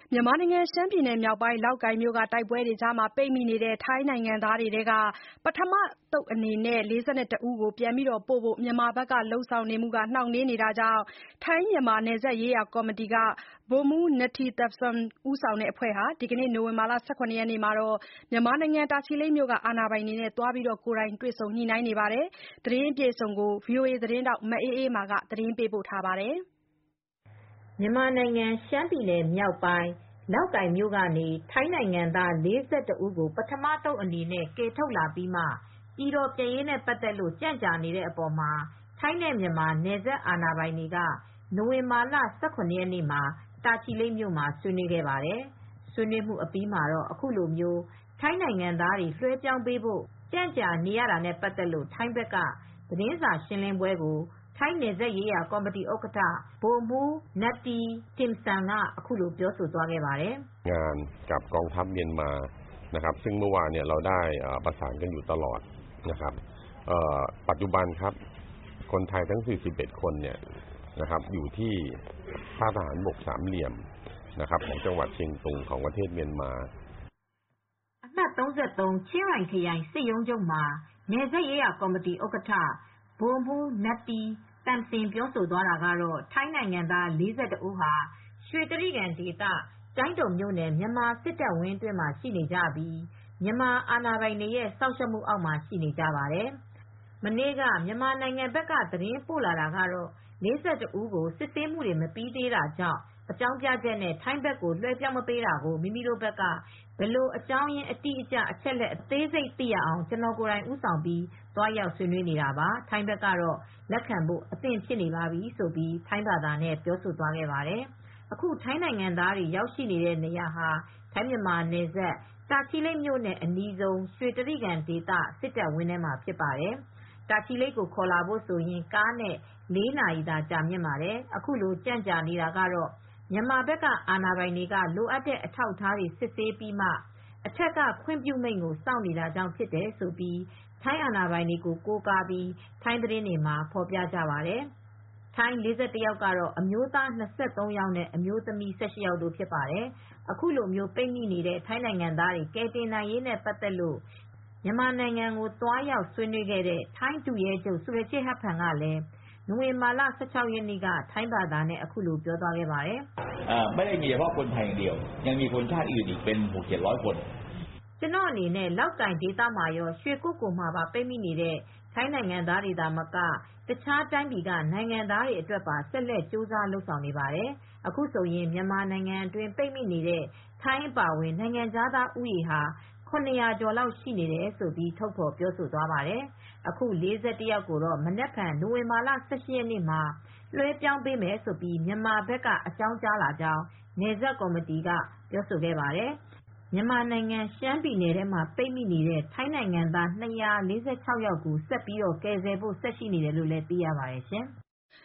မြန်မာနိုင်ငံရှမ်းပြည်နယ်မြောက်ပိုင်း လောက်ကိုင်မြို့က တိုက်ပွဲတွေကြားမှာ ပိတ်မိနေတဲ့ ထိုင်းနိုင်ငံသားတွေထဲက ပထမသုတ်အနေနဲ့ ၄၁ ဦးကို ပြန်ပို့ဖို့ မြန်မာဘက်က လုပ်ဆောင်နေမှုတွေ နှောင့်နှေးနေတာကြောင့် ထိုင်းမြန်မာနယ်စပ်ရေးရာကော်မတီက ဗိုလ်မှူး Nathi Thapsom ဦးဆောင်တဲ့အဖွဲ့ဟာ ဒီနေ့ နိုဝင်ဘာ ၁၇ ရက်မှာ မြန်မာနိုင်ငံ တာချီလိတ်မြို့က အာဏာပိုင်တွေနဲ့ ကိုယ်တိုင်တွေ့ဆုံညှိနှိုင်းနေပါတယ်။ သတင်းအပြည့်အစုံကို ဗွီအိုအေသတင်းထောက် မအေးအေးမာက သတင်းပေးပို့ထားပါတယ်။ မြန်မာနိုင်ငံရှမ်းပြည်နယ်မြောက်ပိုင်း လောက်ကိုင်မြို့ကနေ ထိုင်းနိုင်ငံသား ၄၁ ဦးကို ပထမသုတ်အနေနဲ့ ကယ်ထုတ်လာပြီးမှ ပြည်တော်ပြန်ရေးနဲ့ ပတ်သက်လို့ ကြန့်ကြာနေတဲ့အပေါ်မှာ ထိုင်းနဲ့မြန်မာနယ်စပ်အာဏာပိုင်တွေက နိုဝင်ဘာလ ၁၇ ရက်နေ့မှာ တာချီလိတ်မြို့မှာ ဆွေးနွေးခဲ့ပါတယ်။ ဆွေးနွေးမှုအပြီးမှာတော့ အခုလို ထိုင်းနိုင်ငံသားတွေ လွှဲပြောင်းပေးဖို့ ကြန့်ကြာနေရတာနဲ့ ပတ်သက်လို့ ထိုင်းဘက်က သတင်းစာရှင်းလင်းပွဲကို ထိုင်းနယ်စပ်ရေးရာကော်မတီဥက္ကဋ္ဌ ဗိုလ်မှူး Nathi Thipsam က အခုလိုပြောသွားပါတယ်။ "งานกับกองทัพเมียนมานะครับซึ่งเมื่อวานเนี่ยเราได้ประสานกันอยู่ตลอดนะครับปัจจุบันครับคนไทยทั้ง41คนเนี่ยนะครับอยู่ที่ท่าทหารบกสามเหลี่ยมนะครับของจังหวัดเชียงตุงของประเทศเมียนมาအမှတ်33ချင်းရိုင်ခရိုင်စစ်ရုံးချုပ်မှာနယ်စပ်ရေးရာကော်မတီဥက္ကဋ္ဌ ဗိုလ်မှူး Nathi Thapsom ပြောသွားတာကတော့ ထိုင်းနိုင်ငံသား ၄၁ ဦးဟာ ရွှေတြိဂံဒေသ ကျိုင်းတုံမြို့နယ် မြန်မာစစ်တပ်ဝင်းအတွင်းမှာ ရှိနေကြပြီး မြန်မာအာဏာပိုင်တွေရဲ့ စောင့်ရှောက်မှုအောက်မှာ ရှိနေကြပါတယ်။ မနေ့က မြန်မာနိုင်ငံဘက်က သတင်းပို့လာတာကတော့ ၄၁ ဦးကို စစ်ဆေးမှုတွေ မပြီးသေးတာကြောင့် အကြောင်းပြချက်နဲ့ ထိုင်းဘက်ကို လွှဲပြောင်းမပေးတာကို မိမိတို့ဘက်က ဘယ်လိုအကြောင်းရင်း အတိအကျ အချက်အလက် အသေးစိတ်သိရအောင် ကျနော်ကိုယ်တိုင် ဦးဆောင်ပြီး သွားရောက်ဆွေးနွေးနေတာပါ။ ထိုင်းဘက်ကတော့ လက်ခံဖို့ အသင့်ဖြစ်နေပါပြီလို့ ထိုင်းဘာသာနဲ့ ပြောဆိုသွားပါတယ်။ အခု ထိုင်းနိုင်ငံသားတွေ ရောက်ရှိနေတဲ့နေရာဟာ ထိုင်းမြန်မာနယ်စပ် တာချီလိတ်မြို့နဲ့ အနီးဆုံး ရွှေတြိဂံဒေသ စစ်တပ်ဝင်းထဲမှာ ဖြစ်ပါတယ်။ တာချီလိတ်ကို ခေါ်လာဖို့ဆိုရင် ကားနဲ့ ၄ နာရီသာ ကြာမြင့်ပါတယ်။ အခုလို ကြန့်ကြာနေတာကတော့ မြန်မာဘက်က အာဏာပိုင်တွေက လိုအပ်တဲ့ အထောက်အထားတွေ စစ်ဆေးပြီးမှ အထက်က ခွင့်ပြုမိန့်ကို စောင့်နေတာကြောင့် ဖြစ်တယ်လို့ ထိုင်းအာဏာပိုင်တွေကို ကိုးကားပြီး ထိုင်းသတင်းတွေမှာ ဖော်ပြကြပါတယ်။ ထိုင်း ၄၁ ယောက်ကတော့ အမျိုးသား ၂၃ ယောက်နဲ့ အမျိုးသမီး ၁၈ ယောက်တို့ ဖြစ်ပါတယ်။ အခုလို ပိတ်မိနေတဲ့ ထိုင်းနိုင်ငံသားတွေ ကယ်တင်နိုင်ရေးနဲ့ ပတ်သက်လို့ မြန်မာနိုင်ငံကို သွားရောက်ဆွေးနွေးခဲ့တဲ့ ထိုင်းဒုရဲချုပ် ဆူရချေ့ ဟတ်ဖန် ကလည်း နိုဝင်ဘာလ ၁၆ ရက်နေ့က ထိုင်းဘာသာနဲ့ အခုလိုပြောသွားပါတယ်။ "ไม่ได้มีเฉพาะคนไทยอย่างเดียวยังมีคนชาติอื่นอีกเป็น600-700 คนကျနော့်အနေနဲ့ လောက်ကိုင်ဒေသမှာရော ရွှေကုက္ကိုမှာပါ ပိတ်မိနေတဲ့ ထိုင်းနိုင်ငံသားတွေသာမက တခြားတိုင်းပြည်က နိုင်ငံသားတွေအတွက်ပါ ဆက်လက်ကြိုးစားလုပ်ဆောင်နေပါတယ်။ အခုဆိုရင် မြန်မာနိုင်ငံအတွင်း ပိတ်မိနေတဲ့ ထိုင်းအပါအဝင် နိုင်ငံခြားသားဦးရေဟာ ၇၀၀ ကျော်လောက်ရှိနေတယ်လို့ ထုတ်ဖော်ပြောဆိုသွားပါတယ်။ အခု ၄၁ ယောက်ကိုတော့ မနက်ဖြန် နိုဝင်ဘာလ ၁၈ ရက်နေ့မှာ လွှဲပြောင်းပေးမယ်လို့ မြန်မာဘက်က အကြောင်းကြားလာကြောင်း နယ်စပ်ကော်မတီက ပြောဆိုခဲ့ပါတယ်။ မြန်မာနိုင်ငံရှမ်းပြည်နယ်ထဲမှာ ပိတ်မိနေတဲ့ ထိုင်းနိုင်ငံသား ၂၄၆ ယောက်ကို ဆက်ပြီး ကယ်ဆယ်ဖို့ ဆက်ရှိနေတယ်လို့လည်း သိရပါတယ်ရှင်။